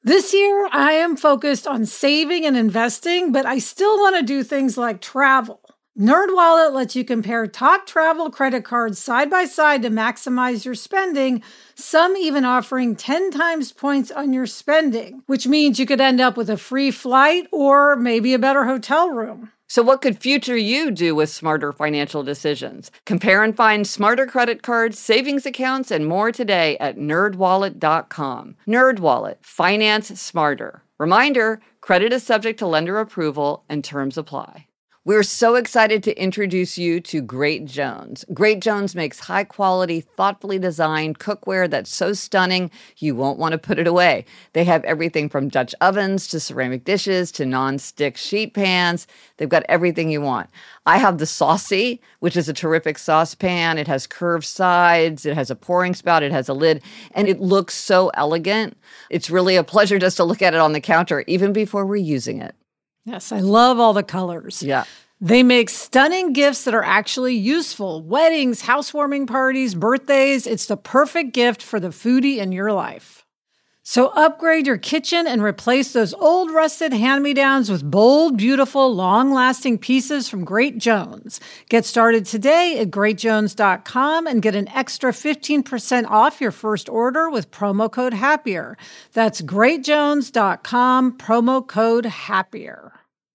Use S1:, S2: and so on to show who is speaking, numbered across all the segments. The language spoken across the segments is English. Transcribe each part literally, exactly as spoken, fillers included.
S1: This year, I am focused on saving and investing, but I still want to do things like travel. NerdWallet lets you compare top travel credit cards side by side to maximize your spending, some even offering ten times points on your spending, which means you could end up with a free flight or maybe a better hotel room.
S2: So what could future you do with smarter financial decisions? Compare and find smarter credit cards, savings accounts, and more today at nerd wallet dot com. NerdWallet. Finance smarter. Reminder, credit is subject to lender approval and terms apply. We're so excited to introduce you to Great Jones. Great Jones makes high-quality, thoughtfully designed cookware that's so stunning you won't want to put it away. They have everything from Dutch ovens to ceramic dishes to non-stick sheet pans. They've got everything you want. I have the Saucy, which is a terrific saucepan. It has curved sides. It has a pouring spout. It has a lid. And it looks so elegant. It's really a pleasure just to look at it on the counter, even before we're using it.
S1: Yes, I love all the colors.
S2: Yeah.
S1: They make stunning gifts that are actually useful. Weddings, housewarming parties, birthdays. It's the perfect gift for the foodie in your life. So upgrade your kitchen and replace those old rusted hand-me-downs with bold, beautiful, long-lasting pieces from Great Jones. Get started today at great jones dot com and get an extra fifteen percent off your first order with promo code HAPPIER. That's great jones dot com, promo code HAPPIER.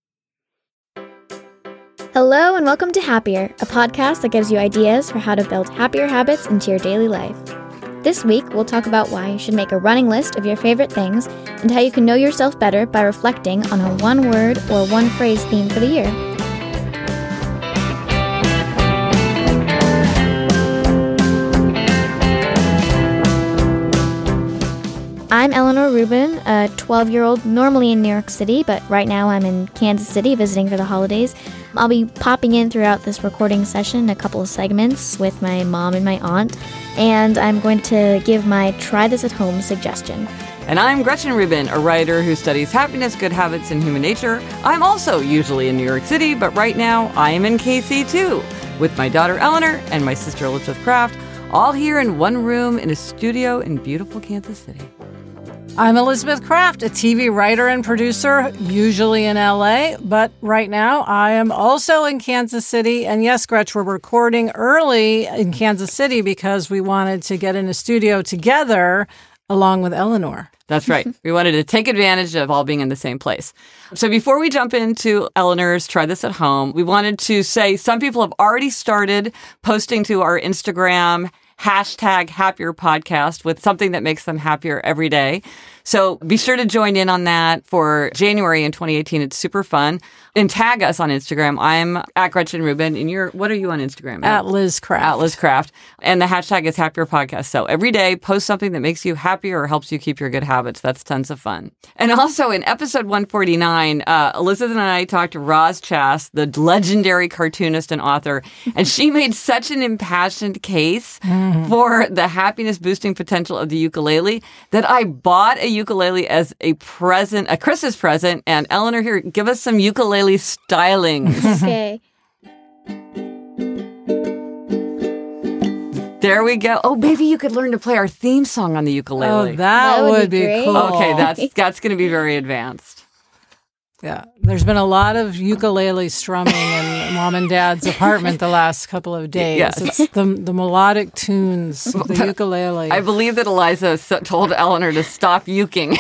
S3: Hello and welcome to Happier, a podcast that gives you ideas for how to build happier habits into your daily life. This week, we'll talk about why you should make a running list of your favorite things and how you can know yourself better by reflecting on a one-word or one-phrase theme for the year. I'm Eleanor Rubin, a twelve-year-old normally in New York City, but right now I'm in Kansas City visiting for the holidays. I'll be popping in throughout this recording session, a couple of segments with my mom and my aunt, and I'm going to give my try this at home suggestion.
S2: And I'm Gretchen Rubin, a writer who studies happiness, good habits, and human nature. I'm also usually in New York City, but right now I am in K C too, with my daughter Eleanor and my sister Elizabeth Kraft, all here in one room in a studio in beautiful Kansas City.
S1: I'm Elizabeth Kraft, a T V writer and producer, usually in L A, but right now I am also in Kansas City. And yes, Gretch, we're recording early in Kansas City because we wanted to get in a studio together along with Eleanor.
S2: That's right. We wanted to take advantage of all being in the same place. So before we jump into Eleanor's Try This at Home, we wanted to say some people have already started posting to our Instagram hashtag happier podcast with something that makes them happier every day. So be sure to join in on that for January in twenty eighteen. It's super fun. And tag us on Instagram. I'm at Gretchen Rubin. And you're, what are you on Instagram?
S1: At Liz Kraft.
S2: At Liz Kraft. And the hashtag is happier podcast. So every day, post something that makes you happier or helps you keep your good habits. That's tons of fun. And also in episode one forty-nine, uh, Elizabeth and I talked to Roz Chast, the legendary cartoonist and author, and she made such an impassioned case mm-hmm. for the happiness boosting potential of the ukulele that I bought a ukulele as a present, a Christmas present. And Eleanor, here, give us some ukulele stylings.
S3: Okay.
S2: There we go. Oh, maybe you could learn to play our theme song on the ukulele.
S1: Oh, that,
S3: that would,
S1: would
S3: be,
S1: be cool.
S2: Okay, that's that's going to be very advanced.
S1: Yeah, there's been a lot of ukulele strumming in Mom and Dad's apartment the last couple of days.
S2: Yes.
S1: It's the the melodic tunes, the ukulele.
S2: I believe that Eliza told Eleanor to stop uking.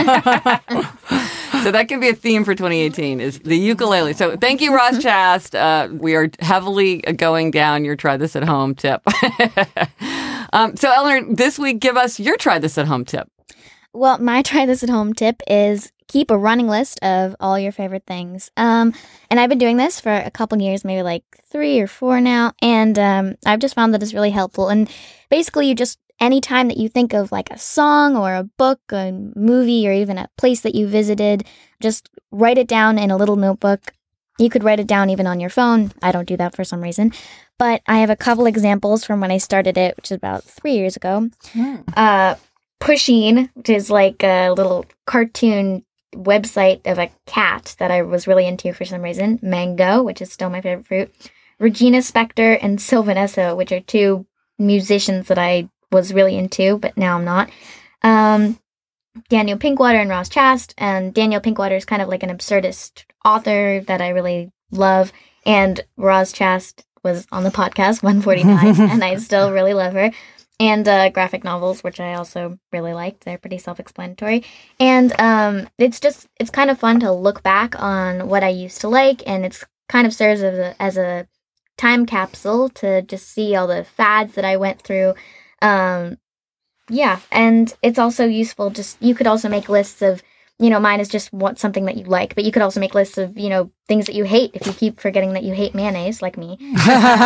S2: So that could be a theme for twenty eighteen, is the ukulele. So thank you, Roz Chast. Uh, we are heavily going down your try this at home tip. um, so Eleanor, this week, give us your try this at home tip.
S3: Well, my try this at home tip is keep a running list of all your favorite things. Um, and I've been doing this for a couple years, maybe like three or four now. And um, I've just found that it's really helpful. And basically, you just, anytime that you think of like a song or a book, a movie, or even a place that you visited, just write it down in a little notebook. You could write it down even on your phone. I don't do that for some reason. But I have a couple examples from when I started it, which is about three years ago. Mm. Uh, Pusheen, which is like a little cartoon website of a cat that I was really into for some reason. Mango, which is still my favorite fruit. Regina Spektor and Sylvan Esso, which are two musicians that I was really into, but now I'm not. Um, Daniel Pinkwater and Roz Chast. And Daniel Pinkwater is kind of like an absurdist author that I really love. And Roz Chast was on the podcast one forty-nine, and I still really love her. And uh, graphic novels, which I also really liked. They're pretty self-explanatory. And um, it's just, it's kind of fun to look back on what I used to like, and it's kind of serves as a, as a time capsule to just see all the fads that I went through. Um, yeah, and it's also useful, just, you could also make lists of, you know, mine is just what something that you like, but you could also make lists of, you know, things that you hate. If you keep forgetting that you hate mayonnaise, like me, you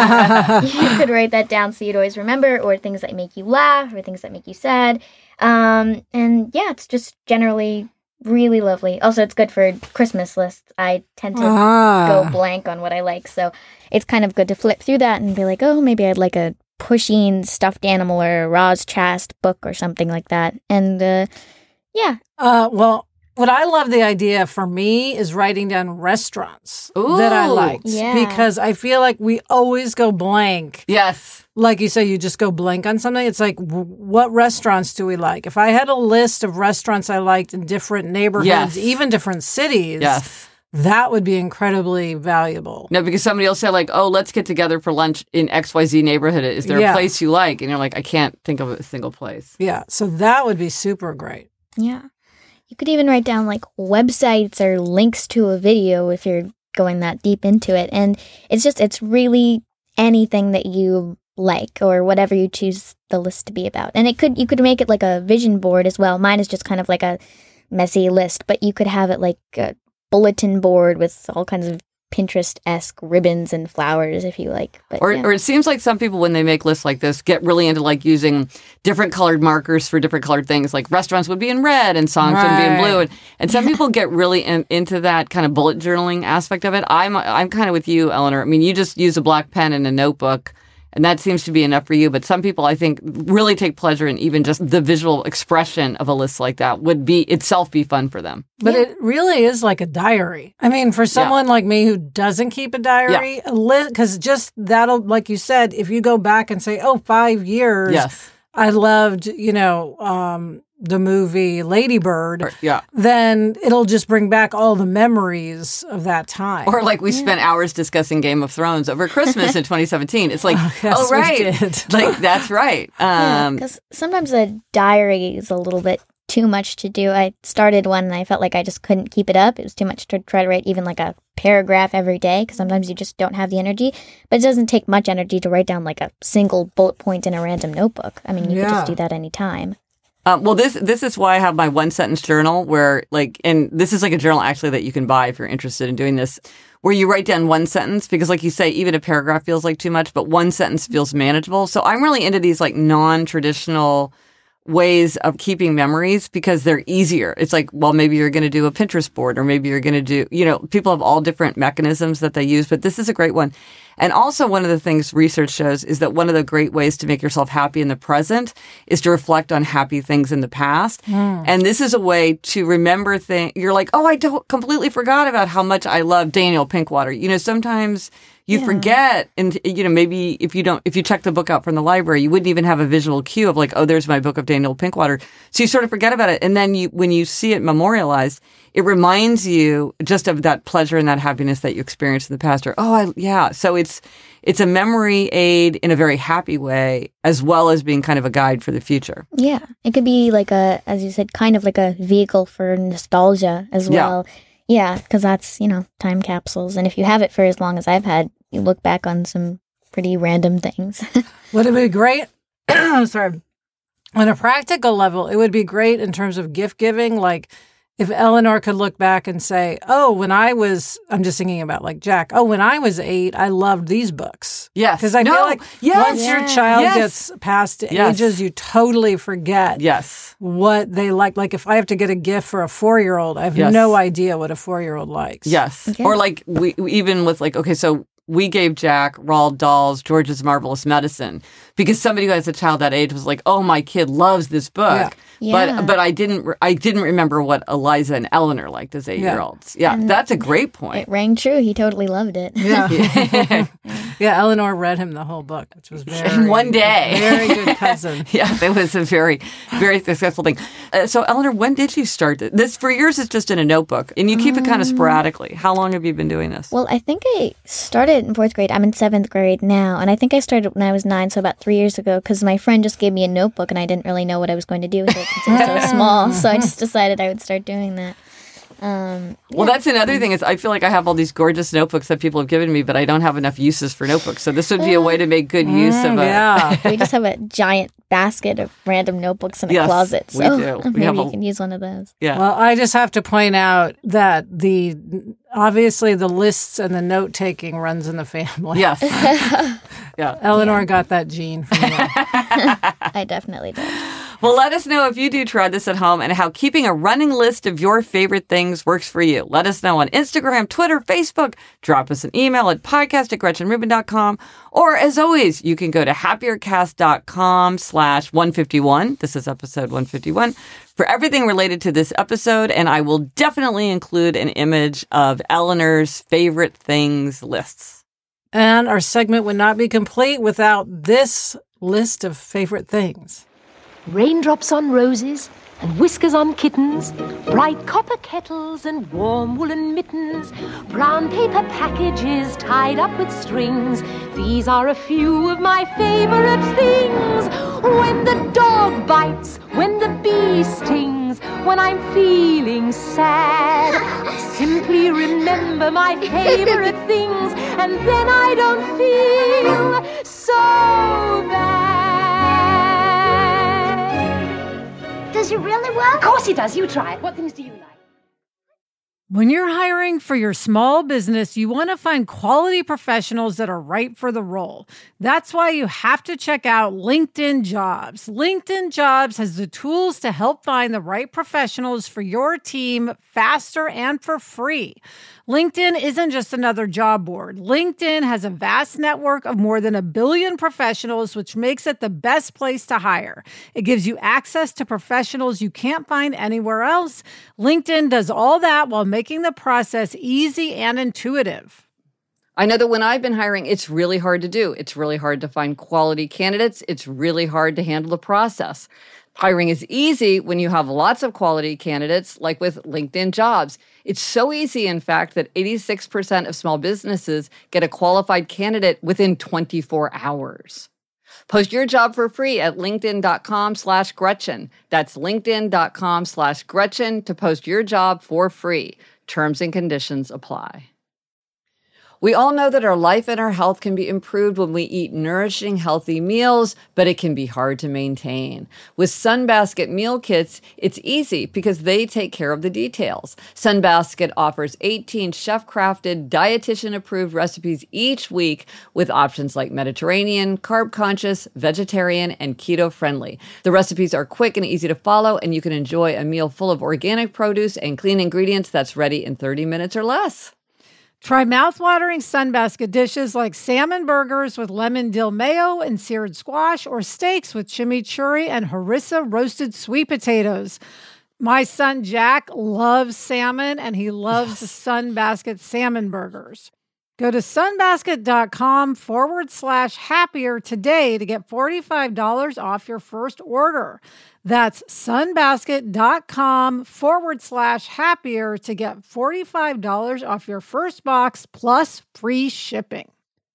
S3: could write that down so you'd always remember, or things that make you laugh, or things that make you sad. Um, and yeah, it's just generally really lovely. Also, it's good for Christmas lists. I tend to ah. go blank on what I like, so it's kind of good to flip through that and be like, oh, maybe I'd like a Pusheen stuffed animal or a Roz Chast book or something like that. And uh, yeah.
S1: Uh, well, what I love the idea for me is writing down restaurants
S2: Ooh,
S1: that I liked.
S3: Yeah.
S1: Because I feel like we always go blank.
S2: Yes.
S1: Like you say, you just go blank on something. It's like, w- what restaurants do we like? If I had a list of restaurants I liked in different neighborhoods,
S2: yes.
S1: even different cities,
S2: yes.
S1: that would be incredibly valuable.
S2: No, because somebody will say like, oh, let's get together for lunch in X Y Z neighborhood. Is there
S1: yeah.
S2: a place you like? And you're like, I can't think of a single place.
S1: Yeah. So that would be super great.
S3: Yeah. You could even write down like websites or links to a video if you're going that deep into it. And it's just, it's really anything that you like or whatever you choose the list to be about. And it could, you could make it like a vision board as well. Mine is just kind of like a messy list, but you could have it like a bulletin board with all kinds of Pinterest-esque ribbons and flowers if you like. But,
S2: or,
S3: yeah.
S2: or it seems like some people, when they make lists like this, get really into like using different colored markers for different colored things. Like restaurants would be in red and songs
S1: right.
S2: would be in blue. And, and some people get really in, into that kind of bullet journaling aspect of it. I'm I'm kind of with you, Eleanor. I mean, you just use a black pen and a notebook, and that seems to be enough for you. But some people, I think, really take pleasure in even just the visual expression of a list like that would be itself be fun for them.
S1: But
S3: yeah.
S1: it really is like a diary. I mean, for someone yeah. like me who doesn't keep a diary,
S2: yeah.
S1: a list, because just that'll, like you said, if you go back and say, oh, five years,
S2: yes.
S1: I loved, you know, um, the movie Lady Bird,
S2: or, yeah.
S1: then it'll just bring back all the memories of that time.
S2: Or like we yeah. spent hours discussing Game of Thrones over Christmas in twenty seventeen. It's like, oh,
S1: yes,
S2: oh right. like, that's right. Um,
S3: because yeah, sometimes a diary is a little bit too much to do. I started one and I felt like I just couldn't keep it up. It was too much to try to write even like a paragraph every day because sometimes you just don't have the energy. But it doesn't take much energy to write down like a single bullet point in a random notebook. I mean, you yeah. could just do that anytime.
S2: Um, well, this this is why I have my one sentence journal where like, and this is like a journal actually that you can buy if you're interested in doing this, where you write down one sentence because like you say, even a paragraph feels like too much, but one sentence feels manageable. So I'm really into these like non-traditional ways of keeping memories because they're easier. It's like, well, maybe you're going to do a Pinterest board or maybe you're going to do, you know, people have all different mechanisms that they use, but this is a great one. And also one of the things research shows is that one of the great ways to make yourself happy in the present is to reflect on happy things in the past. Mm. And this is a way to remember things. You're like, oh, I don't, completely forgot about how much I love Daniel Pinkwater. You know, sometimes you yeah. forget, and you know, maybe if you don't, if you check the book out from the library, you wouldn't even have a visual cue of like, oh, there's my book of Daniel Pinkwater. So you sort of forget about it, and then you, when you see it memorialized, it reminds you just of that pleasure and that happiness that you experienced in the past. Or oh, I, yeah. So it's it's a memory aid in a very happy way, as well as being kind of a guide for the future.
S3: Yeah, it could be like a, as you said, kind of like a vehicle for nostalgia as well. Yeah. Yeah, because that's, you know, time capsules. And if you have it for as long as I've had, you look back on some pretty random things.
S1: Would it be great? Sorry. On a practical level, it would be great in terms of gift giving. Like if Eleanor could look back and say, oh, when I was, I'm just thinking about like Jack, oh, when I was eight, I loved these books.
S2: Yes.
S1: Because I
S2: no.
S1: feel like
S2: yes.
S1: once
S2: yeah.
S1: your child
S2: yes.
S1: gets past
S2: yes.
S1: ages, you totally forget
S2: yes.
S1: what they like. Like if I have to get a gift for a four-year-old, I have
S2: yes.
S1: no idea what a four-year-old likes.
S2: Yes. Okay. Or like we even with like, okay, so we gave Jack Roald Dahl's George's Marvelous Medicine because somebody who has a child that age was like, "Oh, my kid loves this book."
S3: Yeah.
S2: But
S3: Yeah.
S2: but I didn't re- I didn't remember what Eliza and Eleanor liked as eight-year-olds. Yeah,
S3: And
S2: that's a great point.
S3: It rang true. He totally loved it.
S1: Yeah. Yeah, Eleanor read him the whole book, which was very...
S2: In one day.
S1: Very good cousin.
S2: Yeah, it was a very, very successful thing. Uh, so, Eleanor, when did you start this? this? For years, it's just in a notebook, and you keep it kind of sporadically. How long have you been doing this?
S3: Well, I think I started in fourth grade. I'm in seventh grade now, and I think I started when I was nine, so about three years ago, because my friend just gave me a notebook, and I didn't really know what I was going to do with it since it was so small, so I just decided I would start doing that. Um,
S2: Well, that's another thing is I feel like I have all these gorgeous notebooks that people have given me, but I don't have enough uses for notebooks. So this would be a way to make good use of a...
S1: Yeah.
S3: we just have a giant basket of random notebooks in a
S2: Yes,
S3: closet,
S2: we
S3: so
S2: do. We
S3: maybe
S2: have
S3: you
S2: a-
S3: can use one of those.
S2: Yeah.
S1: Well, I just have to point out that the obviously the lists and the note taking runs in the family.
S2: Yes. Yeah.
S1: Eleanor got that gene from you.
S3: I definitely did.
S2: Well, let us know if you do try this at home and how keeping a running list of your favorite things works for you. Let us know on Instagram, Twitter, Facebook. Drop us an email at podcast at gretchen rubin dot com. Or as always, you can go to happiercast.com slash 151. This is episode one fifty-one for everything related to this episode. And I will definitely include an image of Eleanor's favorite things lists.
S1: And our segment would not be complete without this list of favorite things.
S4: Raindrops on roses and whiskers on kittens, bright copper kettles and warm woolen mittens, brown paper packages tied up with strings. These are a few of my favorite things. When the dog bites, when the bee stings, when I'm feeling sad, I simply remember my favorite things, and then I don't feel so bad.
S5: Does it really work?
S4: Of course it does. You try it. What things do you like?
S1: When you're hiring for your small business, you want to find quality professionals that are right for the role. That's why you have to check out LinkedIn Jobs. LinkedIn Jobs has the tools to help find the right professionals for your team faster and for free. LinkedIn isn't just another job board. LinkedIn has a vast network of more than a billion professionals, which makes it the best place to hire. It gives you access to professionals you can't find anywhere else. LinkedIn does all that while making the process easy and intuitive.
S2: I know that when I've been hiring, it's really hard to do. It's really hard to find quality candidates. It's really hard to handle the process. Hiring is easy when you have lots of quality candidates, like with LinkedIn Jobs. It's so easy, in fact, that eighty-six percent of small businesses get a qualified candidate within twenty-four hours. Post your job for free at linkedin.com slash Gretchen. That's linkedin.com slash Gretchen to post your job for free. Terms and conditions apply. We all know that our life and our health can be improved when we eat nourishing, healthy meals, but it can be hard to maintain. With Sunbasket meal kits, it's easy because they take care of the details. Sunbasket offers eighteen chef-crafted, dietitian-approved recipes each week with options like Mediterranean, carb-conscious, vegetarian, and keto-friendly. The recipes are quick and easy to follow, and you can enjoy a meal full of organic produce and clean ingredients that's ready in thirty minutes or less.
S1: Try mouth-watering Sunbasket dishes like salmon burgers with lemon dill mayo and seared squash, or steaks with chimichurri and harissa roasted sweet potatoes. My son Jack loves salmon, and he loves yes. Sunbasket salmon burgers. Go to sunbasket.com forward slash happier today to get forty-five dollars off your first order. That's sunbasket.com forward slash happier to get forty-five dollars off your first box plus free shipping.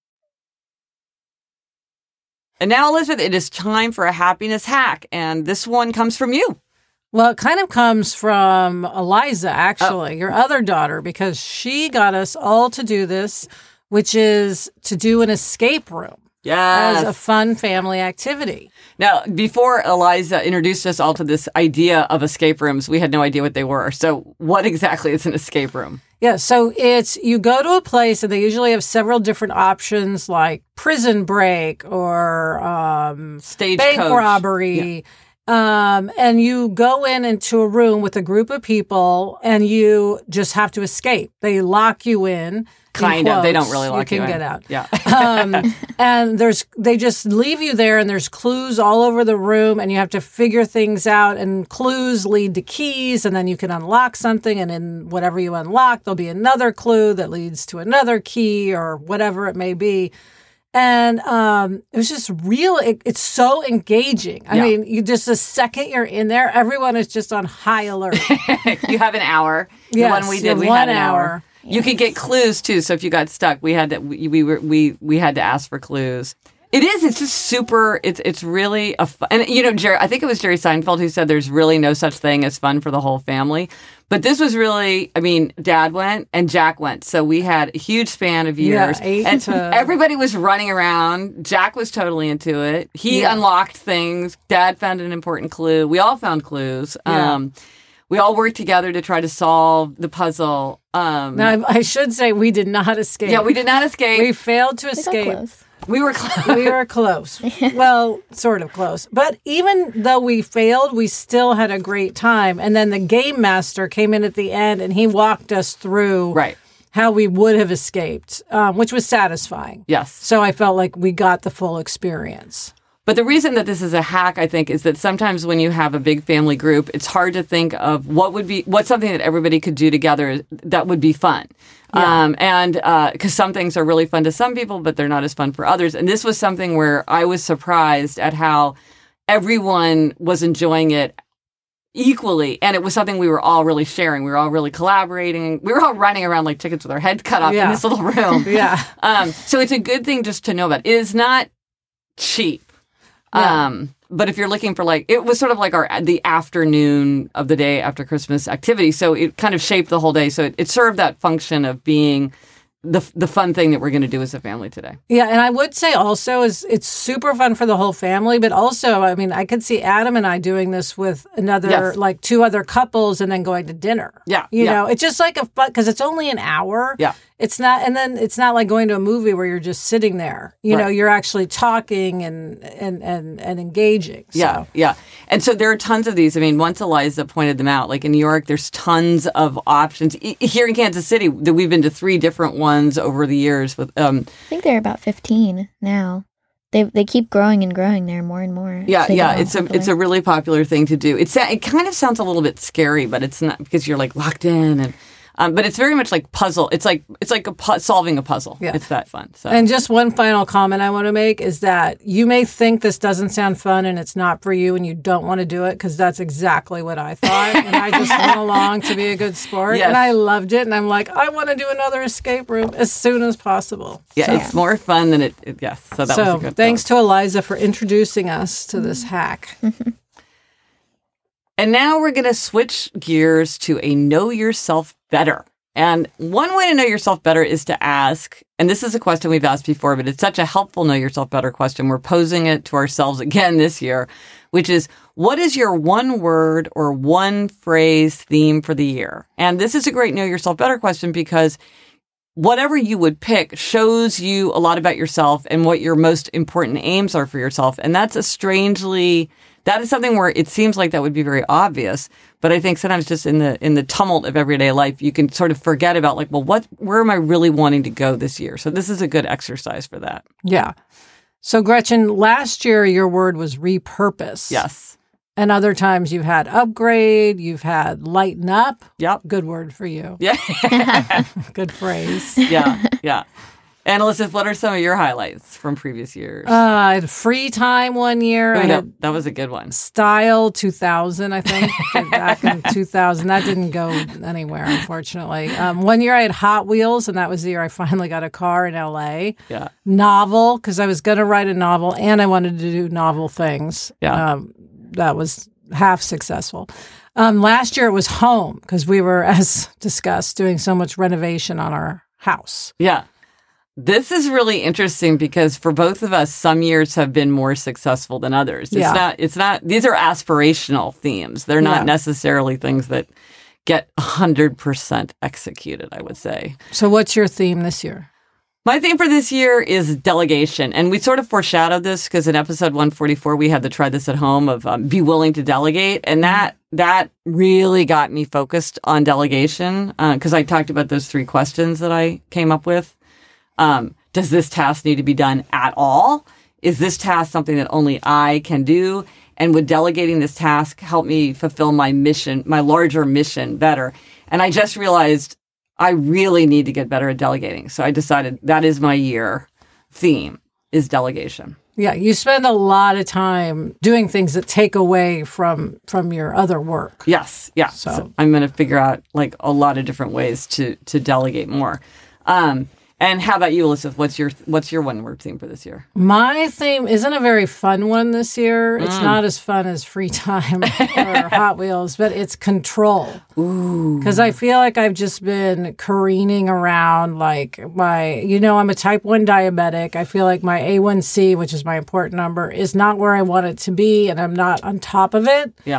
S2: And now, Elizabeth, it is time for a happiness hack. And this one comes from you.
S1: Well, it kind of comes from Eliza, actually,
S2: oh.
S1: your other daughter, because she got us all to do this, which is to do an escape room.
S2: Yes.
S1: As a fun family activity.
S2: Now, before Eliza introduced us all to this idea of escape rooms, we had no idea what they were. So what exactly is an escape room?
S1: Yeah, so it's you go to a place and they usually have several different options like prison break or um,
S2: Stagecoach.
S1: bank robbery.
S2: Yeah.
S1: Um, and you go in into a room with a group of people and you just have to escape. They lock you in.
S2: Kind of. They don't really lock
S1: you
S2: you
S1: in. You
S2: in.
S1: can get out.
S2: Yeah.
S1: um, and there's, they just leave you there and there's clues all over the room and you have to figure things out, and clues lead to keys, and then you can unlock something, and in whatever you unlock, there'll be another clue that leads to another key or whatever it may be. And um, it was just real. It, it's so engaging. I
S2: Yeah.
S1: mean, you just the second you're in there, everyone is just on high alert.
S2: You have an hour. The
S1: Yes,
S2: one we
S1: you
S2: did,
S1: have
S2: we
S1: one
S2: had an
S1: hour.
S2: hour. You could get clues too. So if you got stuck, we had to we, we were we we had to ask for clues. It is. It's just super. It's it's really a fun, and you know, Jerry. I think it was Jerry Seinfeld who said there's really no such thing as fun for the whole family. But this was really. I mean, Dad went and Jack went, so we had a huge span of years.
S1: Yeah, eight
S2: and
S1: to-
S2: everybody was running around. Jack was totally into it. He
S1: Yeah.
S2: unlocked things. Dad found an important clue. We all found clues.
S1: Yeah.
S2: Um, we all worked together to try to solve the puzzle. Um,
S1: Now, I, I should say we did not escape.
S2: yeah, we did not escape.
S1: We failed to
S3: We got
S1: escape.
S3: close.
S2: We were close.
S1: We were close. Well, sort of close. But even though we failed, we still had a great time. And then the game master came in at the end and he walked us through
S2: Right.
S1: how we would have escaped, um, which was satisfying.
S2: Yes.
S1: So I felt like we got the full experience.
S2: But the reason that this is a hack, I think, is that sometimes when you have a big family group, it's hard to think of what would be, what's something that everybody could do together that would be fun.
S1: Yeah.
S2: Um, and because some things are really fun to some people, but they're not as fun for others. And this was something where I was surprised at how everyone was enjoying it equally. And it was something we were all really sharing. We were all really collaborating. We were all running around like chickens with our heads cut off
S1: Yeah.
S2: in this little room.
S1: Yeah.
S2: Um, so it's a good thing just to know about. It is not cheap.
S1: Yeah.
S2: Um, but if you're looking for like, it was sort of like our the afternoon of the day after Christmas activity. So it kind of shaped the whole day. So it, it served that function of being the the fun thing that we're going to do as a family today.
S1: Yeah, and I would say also is it's super fun for the whole family, but also, I mean, I could see Adam and I doing this with another,
S2: Yes.
S1: like two other couples and then going to dinner.
S2: Yeah,
S1: You
S2: yeah.
S1: know, it's just like a fun, because it's only an hour.
S2: Yeah.
S1: It's not, and then it's not like going to a movie where you're just sitting there. You know,
S2: Right.
S1: you're actually talking and and and, and engaging. So.
S2: Yeah, yeah. And so there are tons of these. I mean, once Eliza pointed them out, like in New York, there's tons of options. E- Here in Kansas City, that we've been to three different ones over the years. With um,
S3: I think they're about fifteen now. They they keep growing and growing there more and more.
S2: yeah,
S3: as they
S2: yeah.
S3: get
S2: It's a
S3: popular.
S2: it's a really popular thing to do. It's it kind of sounds a little bit scary, but it's not because you're like locked in and. Um, but it's very much like puzzle. It's like it's like a pu- solving a puzzle.
S1: Yeah.
S2: It's that fun. So.
S1: And just one final comment I want to make is that you may think this doesn't sound fun and it's not for you and you don't want to do it, because that's exactly what I thought. And I just went along to be a good sport.
S2: Yes.
S1: And I loved it. And I'm like, I want to do another escape room as soon as possible.
S2: yeah,
S1: So,
S2: it's more fun than it. it yes. So that was
S1: so
S2: a good.
S1: thanks to Eliza for introducing us to this hack.
S2: And now we're going to switch gears to a know yourself better. And one way to know yourself better is to ask, and this is a question we've asked before, but it's such a helpful know yourself better question. We're posing it to ourselves again this year, which is, what is your one word or one phrase theme for the year? And this is a great know yourself better question because whatever you would pick shows you a lot about yourself and what your most important aims are for yourself. And that's a strangely, that is something where it seems like that would be very obvious. But I think sometimes just in the in the tumult of everyday life, you can sort of forget about like, well, what, where am I really wanting to go this year? So this is a good exercise for that.
S1: Yeah. So, Gretchen, last year your word was repurpose.
S2: Yes.
S1: And other times you've had upgrade, you've had lighten up.
S2: Yep.
S1: Good word for you.
S2: Yeah.
S1: Good phrase.
S2: yeah. Yeah. And Elizabeth, what are some of your highlights from previous years?
S1: Uh, I had free time one year.
S2: Ooh,
S1: I
S2: that,
S1: had
S2: that was a good one.
S1: Style two thousand, I think, back in two thousand. That didn't go anywhere, unfortunately. Um, one year I had Hot Wheels, and that was the year I finally got a car in L A.
S2: Yeah.
S1: Novel, because I was going to write a novel, and I wanted to do novel things.
S2: Yeah.
S1: Um, that was half successful. Um, last year it was home, because we were, as discussed, doing so much renovation on our house.
S2: Yeah. This is really interesting because for both of us, some years have been more successful than others. It's
S1: Yeah.
S2: not, it's not, these are aspirational themes. They're not
S1: Yeah.
S2: necessarily things that get one hundred percent executed, I would say.
S1: So what's your theme this year?
S2: My theme for this year is delegation. And we sort of foreshadowed this because in episode one forty-four, we had to try this at home of um, be willing to delegate. And that that really got me focused on delegation because uh, I talked about those three questions that I came up with. Um, does this task need to be done at all? Is this task something that only I can do? And would delegating this task help me fulfill my mission, my larger mission better? And I just realized I really need to get better at delegating. So I decided that is my year theme is delegation.
S1: Yeah, you spend a lot of time doing things that take away from from your other work.
S2: Yes, yeah.
S1: So,
S2: so I'm going to figure out like a lot of different ways to to delegate more. Um, and how about you, Elizabeth? What's your what's your one word theme for this year?
S1: My theme isn't a very fun one this year. It's mm. not as fun as free time or Hot Wheels, but it's control.
S2: Ooh.
S1: Because I feel like I've just been careening around like my, you know, I'm a type one diabetic. I feel like my A one C, which is my important number, is not where I want it to be, and I'm not on top of it.
S2: Yeah.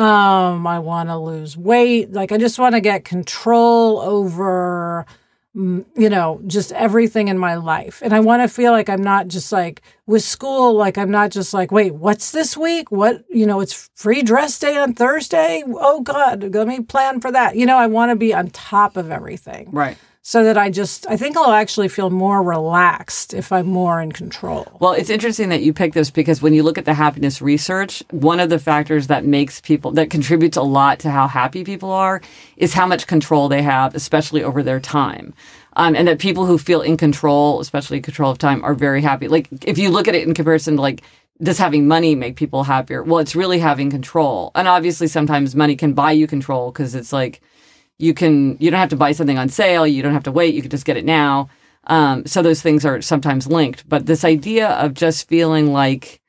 S1: Um, I want to lose weight. Like, I just want to get control over, you know, just everything in my life. And I want to feel like I'm not just like with school, like I'm not just like, wait, what's this week? What, you know, it's free dress day on Thursday. Oh God, let me plan for that. You know, I want to be on top of everything.
S2: Right.
S1: So that I just, I think I'll actually feel more relaxed if I'm more in control.
S2: Well, it's interesting that you picked this because when you look at the happiness research, one of the factors that makes people, that contributes a lot to how happy people are is how much control they have, especially over their time. Um, and that people who feel in control, especially control of time, are very happy. Like if you look at it in comparison to like, does having money make people happier? Well, it's really having control. And obviously sometimes money can buy you control because it's like, You can, you don't have to buy something on sale. You don't have to wait. You can just get it now. Um, so those things are sometimes linked. But this idea of just feeling like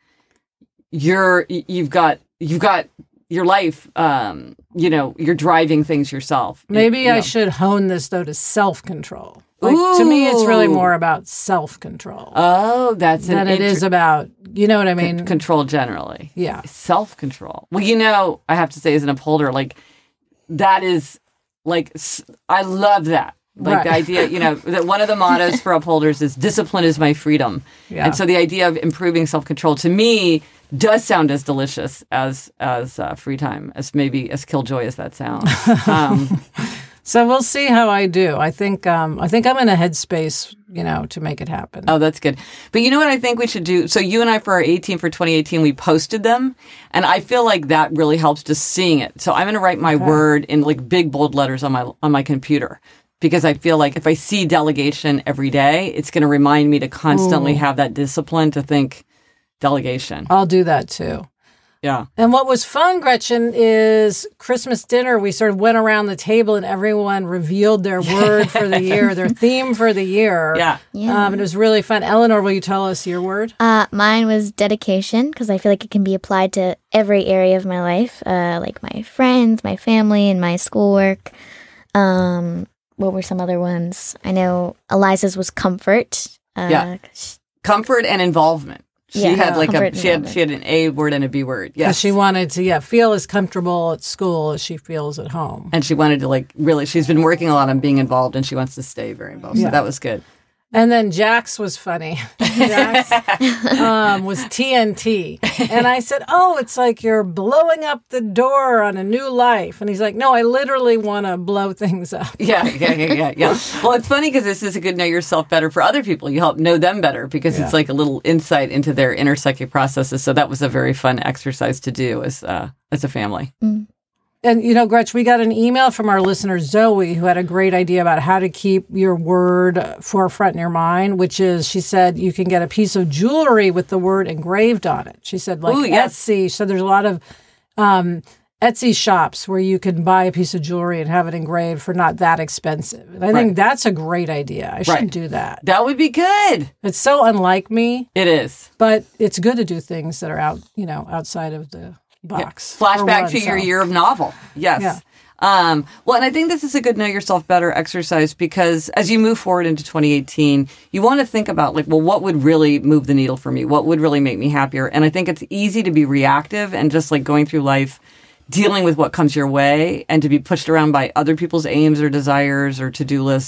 S2: you're, you've got, you've got your life, um, you know, you're driving things yourself.
S1: Maybe
S2: you, you
S1: I
S2: know.
S1: should hone this though to self-control. Like to me, it's really more about self-control.
S2: Oh, that's
S1: than
S2: an
S1: it
S2: inter-
S1: is about, you know what I mean?
S2: C- control generally.
S1: Yeah.
S2: Self-control. Well, you know, I have to say as an upholder, like that is, Like, I love that. Like
S1: right.
S2: the idea, you know, that one of the mottos for upholders is discipline is my freedom.
S1: Yeah.
S2: And so the idea of improving self-control to me does sound as delicious as as uh, free time, as maybe as killjoy as that sounds. Um,
S1: so we'll see how I do. I think um, I think I'm in a headspace, you know, to make it happen.
S2: Oh, that's good. But you know what I think we should do? So you and I, for our eighteen for twenty eighteen, we posted them. And I feel like that really helps just seeing it. So I'm going to write my okay. word in like big bold letters on my on my computer. Because I feel like if I see delegation every day, it's going to remind me to constantly Ooh. have that discipline to think delegation.
S1: I'll do that too.
S2: Yeah.
S1: And what was fun, Gretchen, is Christmas dinner, we sort of went around the table and everyone revealed their word for the year, their theme for the year.
S2: Yeah.
S3: yeah.
S1: Um, it was really fun. Eleanor, will you tell us your word?
S3: Uh, mine was dedication, because I feel like it can be applied to every area of my life, uh, like my friends, my family, and my schoolwork. Um, what were some other ones? I know Eliza's was comfort. Uh,
S2: yeah. Comfort and involvement. She
S3: yeah,
S2: had like a she had
S3: involvement.
S2: she had an A word and a B word. Yes.
S1: She wanted to yeah feel as comfortable at school as she feels at home.
S2: And she wanted to like really she's been working a lot on being involved and she wants to stay very involved. So
S1: yeah.
S2: that was good.
S1: And then Jax was funny. Jax um, was T N T. And I said, oh, it's like you're blowing up the door on a new life. And he's like, no, I literally want to blow things up.
S2: Yeah, yeah, yeah, yeah, yeah. Well, it's funny because this is a good know yourself better for other people. You help know them better because yeah. it's like a little insight into their inner psychic processes. So that was a very fun exercise to do as, uh, as a family.
S3: Mm.
S1: And, you know, Gretch, we got an email from our listener, Zoe, who had a great idea about how to keep your word forefront in your mind, which is, she said, you can get a piece of jewelry with the word engraved on it. She said, like Ooh, yes. Etsy. So there's a lot of um, Etsy shops where you can buy a piece of jewelry and have it engraved for not that expensive. And I right. think that's a great idea. I should
S2: right.
S1: do that.
S2: That would be good.
S1: It's so unlike me.
S2: It is.
S1: But it's good to do things that are out, you know, outside of the box.
S2: Yeah. Flashback
S1: one,
S2: to
S1: so.
S2: your year of novel. Yes.
S1: Yeah.
S2: Um, well, and I think this is a good know yourself better exercise because as you move forward into twenty eighteen, you want to think about like, well, what would really move the needle for me? What would really make me happier? And I think it's easy to be reactive and just like going through life, dealing with what comes your way and to be pushed around by other people's aims or desires or to-do lists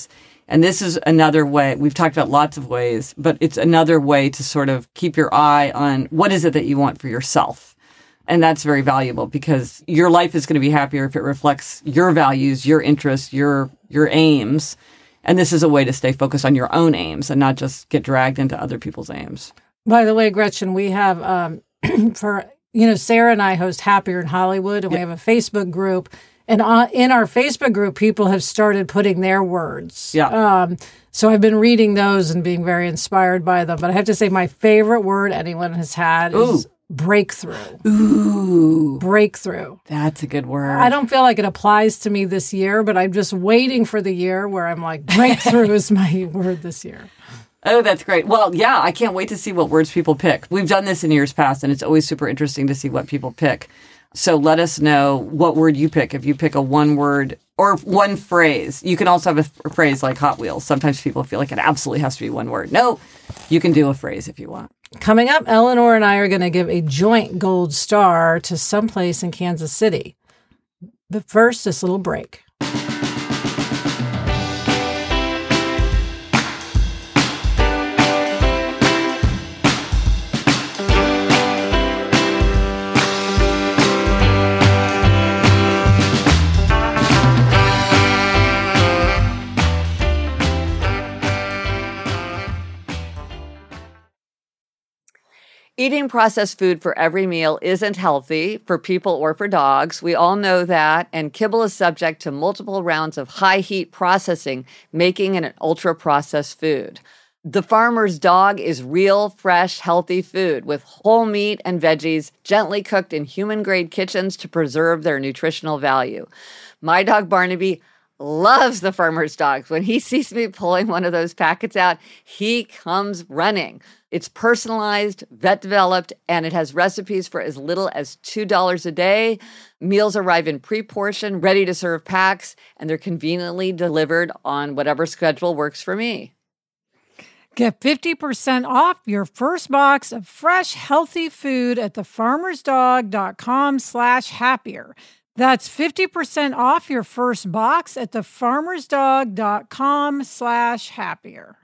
S2: And this is another way. We've talked about lots of ways, but it's another way to sort of keep your eye on what is it that you want for yourself. And that's very valuable because your life is going to be happier if it reflects your values, your interests, your your aims. And this is a way to stay focused on your own aims and not just get dragged into other people's aims.
S1: By the way, Gretchen, we have, um, for, you know, Sarah and I host Happier in Hollywood, and yep. we have a Facebook group. And uh, in our Facebook group, people have started putting their words.
S2: Yeah.
S1: Um, so I've been reading those and being very inspired by them. But I have to say my favorite word anyone has had
S2: Ooh.
S1: is breakthrough.
S2: Ooh.
S1: Breakthrough.
S2: That's a good word.
S1: I don't feel like it applies to me this year, but I'm just waiting for the year where I'm like, breakthrough is my word this year.
S2: Oh, that's great. Well, yeah, I can't wait to see what words people pick. We've done this in years past, and it's always super interesting to see what people pick. So let us know what word you pick. If you pick a one word or one phrase, you can also have a, a phrase like Hot Wheels. Sometimes people feel like it absolutely has to be one word. No, you can do a phrase if you want.
S1: Coming up, Eleanor and I are going to give a joint gold star to someplace in Kansas City. But first, this little break.
S2: Eating processed food for every meal isn't healthy for people or for dogs. We all know that, and kibble is subject to multiple rounds of high heat processing, making it an ultra-processed food. The Farmer's Dog is real, fresh, healthy food with whole meat and veggies gently cooked in human-grade kitchens to preserve their nutritional value. My dog Barnaby loves the Farmer's Dogs. When he sees me pulling one of those packets out, he comes running. It's personalized, vet-developed, and it has recipes for as little as two dollars a day. Meals arrive in pre-portioned, ready-to-serve packs, and they're conveniently delivered on whatever schedule works for me.
S1: Get fifty percent off your first box of fresh, healthy food at thefarmersdog.com slash happier. That's fifty percent off your first box at thefarmersdog.com slash happier.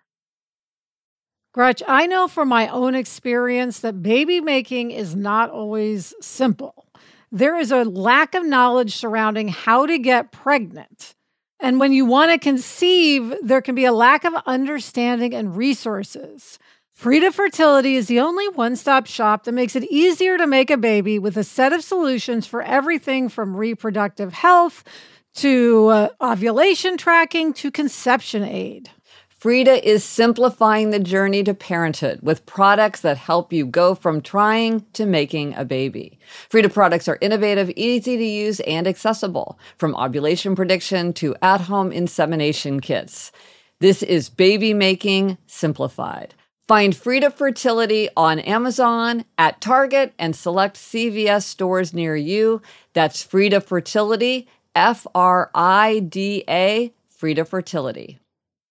S1: Gretch, I know from my own experience that baby making is not always simple. There is a lack of knowledge surrounding how to get pregnant. And when you want to conceive, there can be a lack of understanding and resources. Frida Fertility is the only one-stop shop that makes it easier to make a baby with a set of solutions for everything from reproductive health to uh, ovulation tracking to conception aid.
S2: Frida is simplifying the journey to parenthood with products that help you go from trying to making a baby. Frida products are innovative, easy to use, and accessible, from ovulation prediction to at-home insemination kits. This is baby making simplified. Find Frida Fertility on Amazon, at Target, and select C V S stores near you. That's Frida Fertility, F R I D A, Frida Fertility.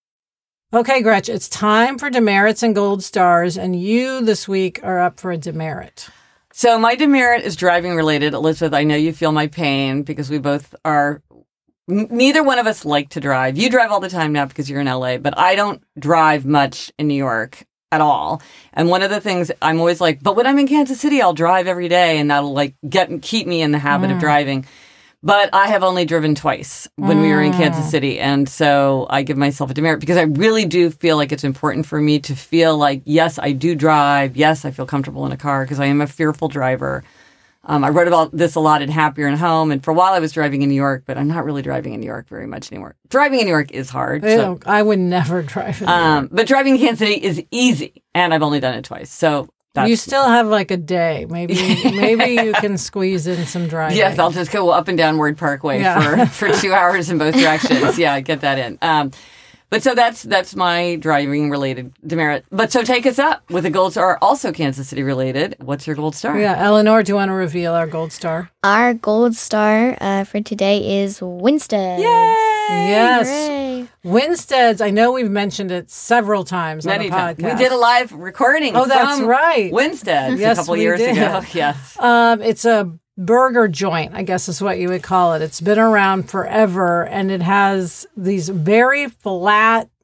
S1: Okay, Gretch, it's time for demerits and gold stars, and you this week are up for a demerit.
S2: So my demerit is driving related. Elizabeth, I know you feel my pain because we both are, n- neither one of us like to drive. You drive all the time now because you're in L A, but I don't drive much in New York at all. And one of the things I'm always like, but when I'm in Kansas City, I'll drive every day and that'll like get keep me in the habit mm. of driving. But I have only driven twice when mm. we were in Kansas City. And so I give myself a demerit because I really do feel like it's important for me to feel like, yes, I do drive. Yes, I feel comfortable in a car because I am a fearful driver. Um, I wrote about this a lot in Happier and Home. And for a while I was driving in New York, but I'm not really driving in New York very much anymore. Driving in New York is hard.
S1: I,
S2: so,
S1: I would never drive in New
S2: um,
S1: York.
S2: But driving in Kansas City is easy. And I've only done it twice. So that's,
S1: you still have like a day. Maybe maybe you can squeeze in some driving.
S2: Yes, I'll just go up and down Ward Parkway
S1: yeah.
S2: for, for two hours in both directions. Yeah, get that in. Um, but so that's that's my driving related demerit. But so take us up with a gold star, also Kansas City related. What's your gold star?
S1: Yeah, Eleanor, do you want to reveal our gold star?
S3: Our gold star uh, for today is Winstead.
S2: Yay!
S1: Yes.
S3: Hooray.
S1: Winstead's, I know we've mentioned it several times
S2: Many
S1: on the podcast.
S2: times. We did a live recording
S1: Oh, that's
S2: from
S1: right.
S2: Winstead's
S1: Yes,
S2: a couple
S1: we
S2: years
S1: did.
S2: ago. Yes.
S1: Um, it's a burger joint, I guess is what you would call it. It's been around forever, and it has these very flat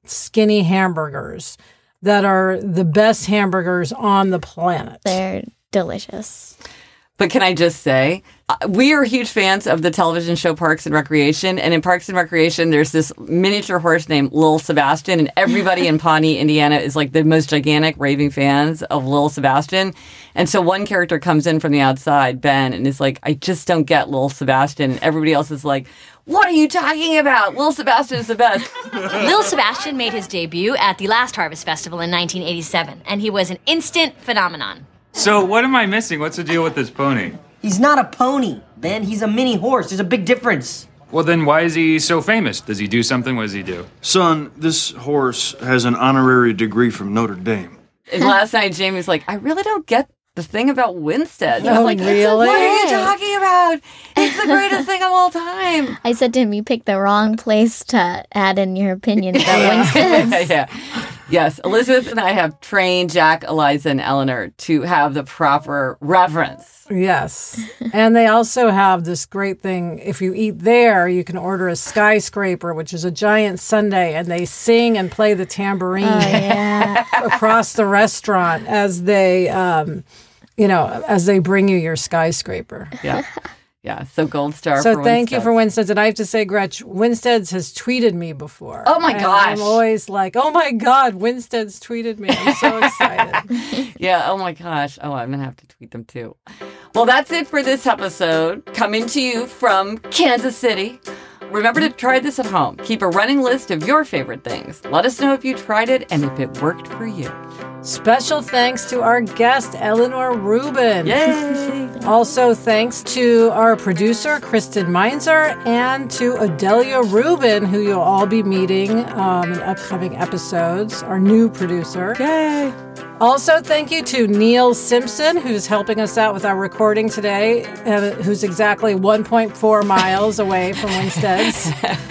S1: skinny hamburgers that are the best hamburgers on the planet.
S3: They're delicious.
S2: But can I just say, uh, we are huge fans of the television show Parks and Recreation. And in Parks and Recreation, there's this miniature horse named Lil Sebastian. And everybody in Pawnee, Indiana is like the most gigantic raving fans of Lil Sebastian. And so one character comes in from the outside, Ben, and is like, I just don't get Lil Sebastian. And everybody else is like, what are you talking about? Lil Sebastian is the best.
S6: Lil Sebastian made his debut at the Last Harvest Festival in nineteen eighty-seven. And he was an instant phenomenon.
S7: So what am I missing? What's the deal with this pony?
S8: He's not a pony, Ben. He's a mini horse. There's a big difference.
S7: Well, then why is he so famous? Does he do something? What does he do?
S9: Son, this horse has an honorary degree from Notre Dame.
S2: And last night, Jamie's like, I really don't get the thing about Winstead. I was
S1: Oh,
S2: like,
S1: really?
S2: What are you talking about? It's the greatest thing of all time.
S3: I said to him, you picked the wrong place to add in your opinion about Winstead's.
S2: yeah. Yes, Elizabeth and I have trained Jack, Eliza, and Eleanor to have the proper reverence.
S1: Yes. And they also have this great thing. If you eat there, you can order a skyscraper, which is a giant sundae, and they sing and play the tambourine
S3: Oh, yeah.
S1: across the restaurant as they, um, you know, as they bring you your skyscraper.
S2: Yeah. Yeah, so gold star
S1: So
S2: for
S1: thank you
S2: Winstead's.
S1: for Winstead's. And I have to say, Gretch, Winstead's has tweeted me before.
S2: Oh, my
S1: And
S2: gosh.
S1: I'm always like, oh my God, Winstead's tweeted me. I'm so excited.
S2: Yeah, oh my gosh. Oh, I'm going to have to tweet them too. Well, that's it for this episode. Coming to you from Kansas City. Remember to try this at home. Keep a running list of your favorite things. Let us know if you tried it and if it worked for you.
S1: Special thanks to our guest, Eleanor Rubin.
S2: Yay!
S1: Also, thanks to our producer, Kristen Meinzer, and to Adelia Rubin, who you'll all be meeting um, in upcoming episodes, our new producer.
S2: Yay!
S1: Also, thank you to Neil Simpson, who's helping us out with our recording today, uh, who's exactly one point four miles away from Winstead's.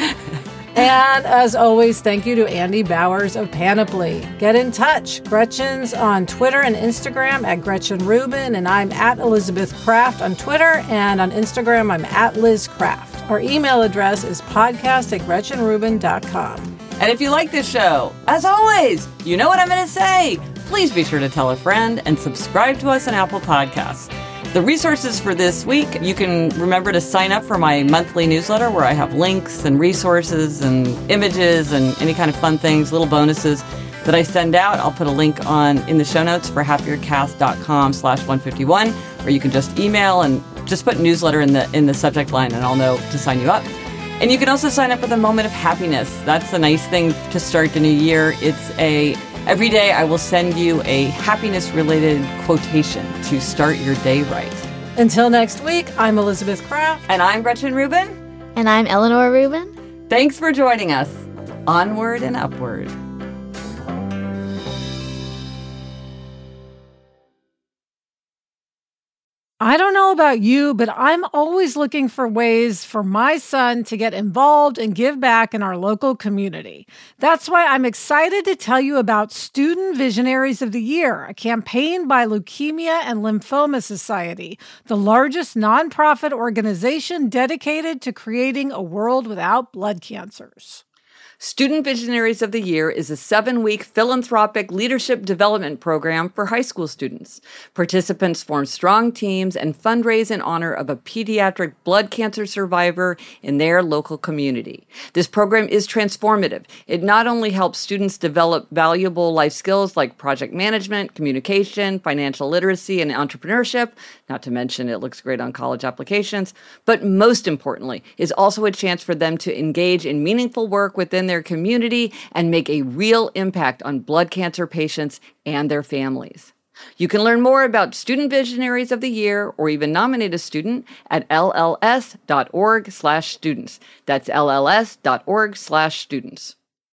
S1: And as always, thank you to Andy Bowers of Panoply. Get in touch. Gretchen's on Twitter and Instagram at Gretchen Rubin, and I'm at Elizabeth Kraft on Twitter, and on Instagram, I'm at Liz Kraft. Our email address is podcast at gretchen rubin dot com.
S2: And if you like this show, as always, you know what I'm going to say. Please be sure to tell a friend and subscribe to us on Apple Podcasts. The resources for this week, you can remember to sign up for my monthly newsletter where I have links and resources and images and any kind of fun things, little bonuses that I send out. I'll put a link on in the show notes for happiercast.com slash 151, or you can just email and just put newsletter in the in the subject line and I'll know to sign you up. And you can also sign up for the Moment of Happiness. That's a nice thing to start the new year. It's a Every day I will send you a happiness-related quotation to start your day right.
S1: Until next week, I'm Elizabeth Kraft.
S2: And I'm Gretchen Rubin.
S3: And I'm Eleanor Rubin.
S2: Thanks for joining us. Onward and upward.
S1: I don't know about you, but I'm always looking for ways for my son to get involved and give back in our local community. That's why I'm excited to tell you about Student Visionaries of the Year, a campaign by Leukemia and Lymphoma Society, the largest nonprofit organization dedicated to creating a world without blood cancers.
S2: Student Visionaries of the Year is a seven-week philanthropic leadership development program for high school students. Participants form strong teams and fundraise in honor of a pediatric blood cancer survivor in their local community. This program is transformative. It not only helps students develop valuable life skills like project management, communication, financial literacy, and entrepreneurship, not to mention it looks great on college applications, but most importantly, is also a chance for them to engage in meaningful work within their community and make a real impact on blood cancer patients and their families. You can learn more about Student Visionaries of the Year or even nominate a student at L L S dot org slash students. That's L L S dot org slash students.